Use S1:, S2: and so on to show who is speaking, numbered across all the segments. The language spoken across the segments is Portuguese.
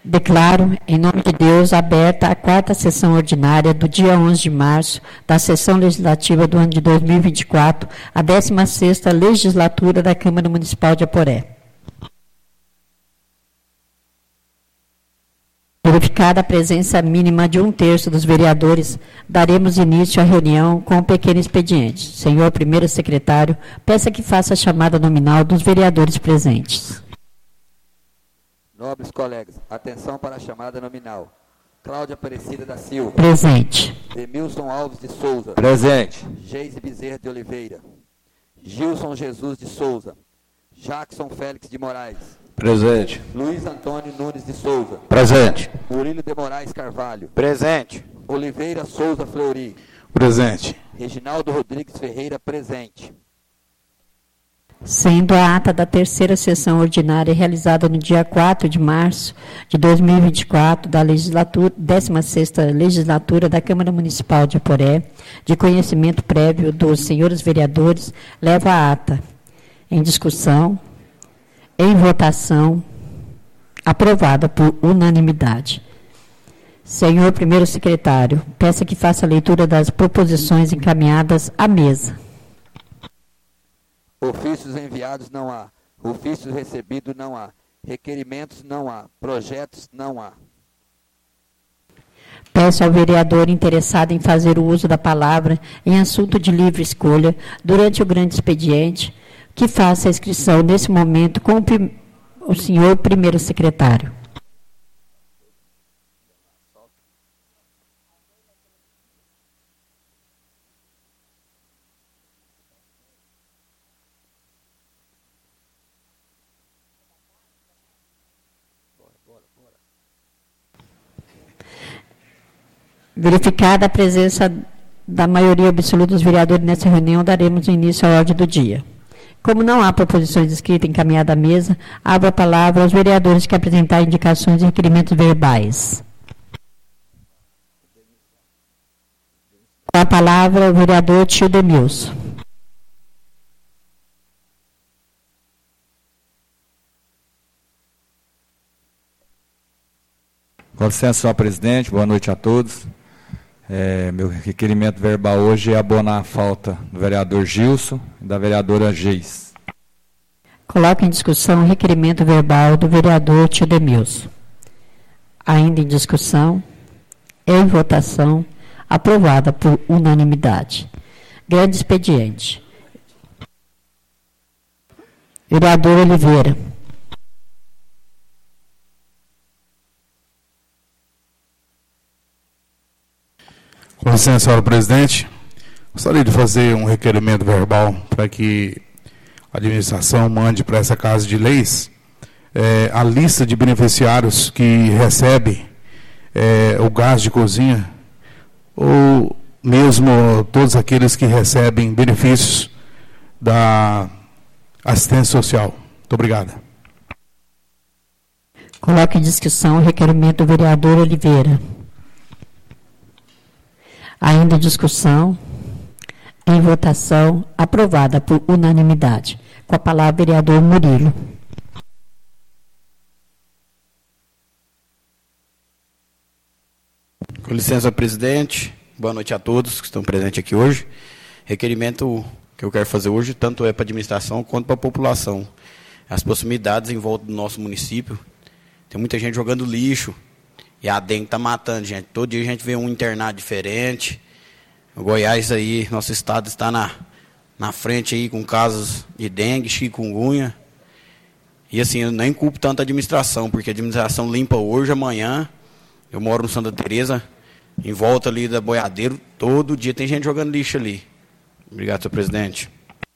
S1: Declaro, em nome de Deus, aberta a 4ª sessão ordinária do dia 11 de março da sessão legislativa do ano de 2024, a 16ª legislatura da Câmara Municipal de Aporé. Verificada a presença mínima de 1/3 dos vereadores, daremos início à reunião com o pequeno expediente. Senhor primeiro secretário, peça que faça a chamada nominal dos vereadores presentes.
S2: Nobres colegas, atenção para a chamada nominal. Cláudia Aparecida da Silva.
S1: Presente.
S2: Emilson Alves de Souza.
S3: Presente.
S2: Geise Bezerra de Oliveira. Gilson Jesus de Souza. Jackson Félix de Moraes.
S3: Presente.
S2: Luiz Antônio Nunes de Souza.
S3: Presente.
S2: Murilo de Moraes Carvalho.
S3: Presente.
S2: Oliveira Souza Fleury.
S3: Presente.
S2: Reginaldo Rodrigues Ferreira, presente.
S1: Sendo a ata da 3ª sessão ordinária realizada no dia 4 de março de 2024 da 16ª legislatura da Câmara Municipal de Aporé, de conhecimento prévio dos senhores vereadores, leva a ata em discussão, em votação, aprovada por unanimidade. Senhor primeiro secretário, peça que faça a leitura das proposições encaminhadas à mesa.
S2: Ofícios enviados não há. Ofícios recebidos não há. Requerimentos não há. Projetos não há.
S1: Peço ao vereador interessado em fazer o uso da palavra em assunto de livre escolha durante o grande expediente que faça a inscrição nesse momento com o senhor primeiro secretário. Verificada a presença da maioria absoluta dos vereadores nessa reunião, daremos início à ordem do dia. Como não há proposições escritas encaminhadas à mesa, abro a palavra aos vereadores que apresentarem indicações e requerimentos verbais. Com a palavra, o vereador Tio Demilson.
S3: Com licença, senhor presidente, boa noite a todos. Meu requerimento verbal hoje é abonar a falta do vereador Gilson e da vereadora Geis.
S1: Coloco em discussão o requerimento verbal do vereador Tio Demilson. Ainda em discussão, em votação, aprovada por unanimidade. Grande expediente. Vereador Oliveira.
S4: Com licença, senhora presidente, gostaria de fazer um requerimento verbal para que a administração mande para essa Casa de Leis a lista de beneficiários que recebem o gás de cozinha ou mesmo todos aqueles que recebem benefícios da assistência social. Muito obrigado.
S1: Coloque em discussão o requerimento do vereador Oliveira. Ainda em discussão, em votação, aprovada por unanimidade. Com a palavra, o vereador Murilo.
S5: Com licença, presidente. Boa noite a todos que estão presentes aqui hoje. Requerimento que eu quero fazer hoje, tanto é para a administração quanto para a população. As proximidades em volta do nosso município. Tem muita gente jogando lixo. E a dengue está matando, gente. Todo dia a gente vê um internado diferente. O Goiás aí, nosso estado está na frente aí com casos de dengue, chikungunya. E assim, eu nem culpo tanto a administração, porque a administração limpa hoje, amanhã. Eu moro no Santa Teresa, em volta ali da Boiadeiro, todo dia tem gente jogando lixo ali. Obrigado, senhor presidente.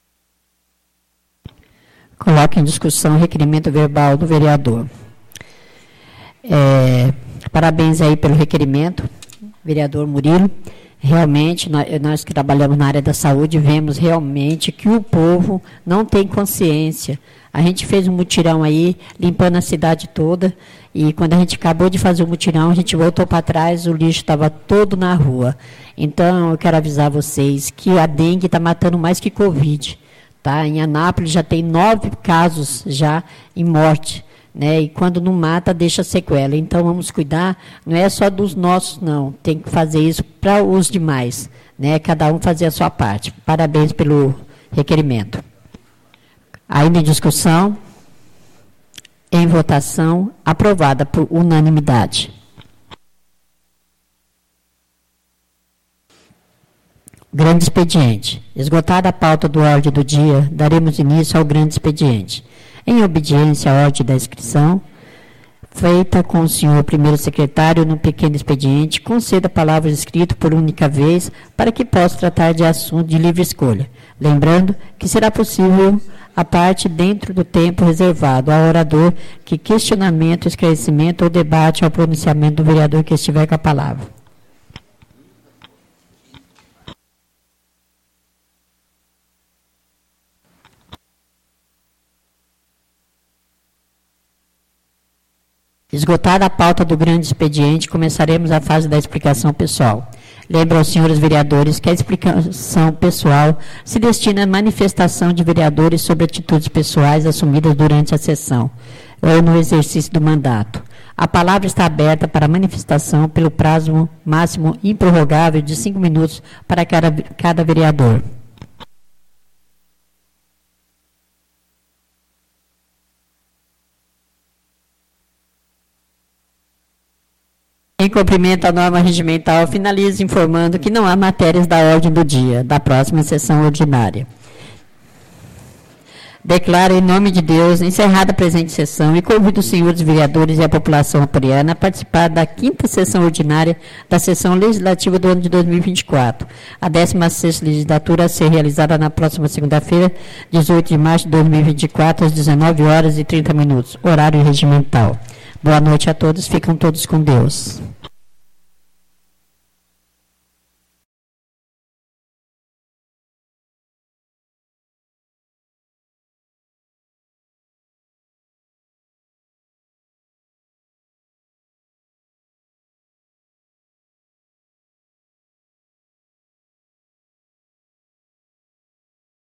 S1: Coloque em discussão o requerimento verbal do vereador. Parabéns aí pelo requerimento, vereador Murilo. Realmente, nós que trabalhamos na área da saúde, vemos realmente que o povo não tem consciência. A gente fez um mutirão aí, limpando a cidade toda, e quando a gente acabou de fazer o mutirão, a gente voltou para trás, o lixo estava todo na rua. Então, eu quero avisar vocês que a dengue está matando mais que Covid. Tá? Em Anápolis já tem 9 casos já em morte né? E quando não mata, deixa sequela. Então, vamos cuidar, não é só dos nossos, não. Tem que fazer isso para os demais, né? Cada um fazer a sua parte. Parabéns pelo requerimento. Ainda em discussão, em votação, aprovada por unanimidade. Grande expediente. Esgotada a pauta do ordem do dia, daremos início ao grande expediente. Em obediência à ordem da inscrição, feita com o senhor primeiro secretário no pequeno expediente, conceda a palavra escrita por única vez para que possa tratar de assunto de livre escolha. Lembrando que será possível a parte dentro do tempo reservado ao orador que questionamento, esclarecimento ou debate ao pronunciamento do vereador que estiver com a palavra. Esgotada a pauta do grande expediente, começaremos a fase da explicação pessoal. Lembro aos senhores vereadores que a explicação pessoal se destina à manifestação de vereadores sobre atitudes pessoais assumidas durante a sessão ou no exercício do mandato. A palavra está aberta para manifestação pelo prazo máximo improrrogável de 5 minutos para cada vereador. Em cumprimento à norma regimental, finalizo informando que não há matérias da ordem do dia da próxima sessão ordinária. Declaro, em nome de Deus, encerrada a presente sessão e convido os senhores vereadores e a população aporeana a participar da 5ª sessão ordinária da sessão legislativa do ano de 2024. A 16ª legislatura a ser realizada na próxima segunda-feira, 18 de março de 2024, às 19h30, horário regimental. Boa noite a todos, ficam todos com Deus.